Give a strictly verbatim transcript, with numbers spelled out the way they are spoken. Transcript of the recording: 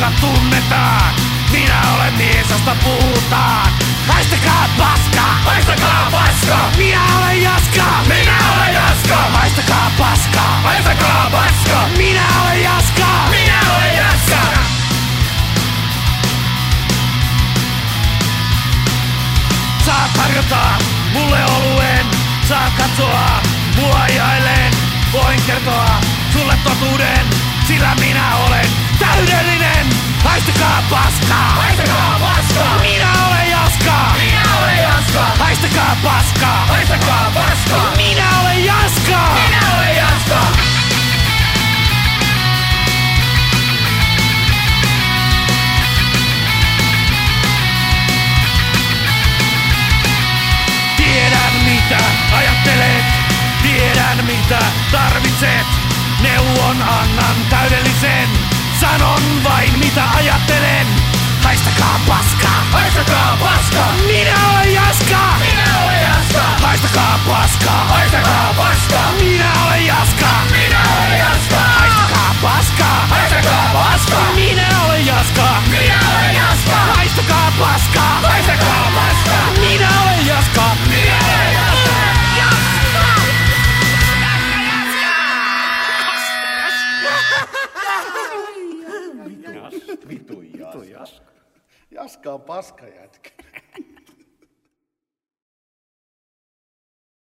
jotka tunnetaan. Minä olen mies, josta puhutaan. Haistakaa paska, Haistakaa paska! minä olen Jaska. Minä olen Jaska! Haistakaa paska, Haistakaa paska! minä olen Jaska. Minä olen Jaska! Saat tarjota mulle oluen, saat katsoa mua ajailen. Voin kertoa sulle totuuden, sillä minä olen täydellinen. Haistakaa paska, Haistakaa paska! minä olen Jaska. Minä olen Jaska! Haistakaa paska, Haistakaa paska! minä olen Jaska. Minä olen Jaska! Tiedän mitä ajattelet, tiedän mitä tarvitset. Neuvon annan täydellisen, sanon vain mitä ajattelen. Haistakaa paska, Haistakaa paska! minä olen Jaska. Minä olen Jaska! Haistakaa paska, Haistakaa paska! minä olen Jaska. Minä olen Jaska! Haistakaa paska, Haistakaa paska! minä olen Jaska. Minä olen Jaska! Haistakaa paska, Haistakaa paska! minä olen Jaska. Minä olen Jaska! Vitu Jaska. Jaska on paskajätkä.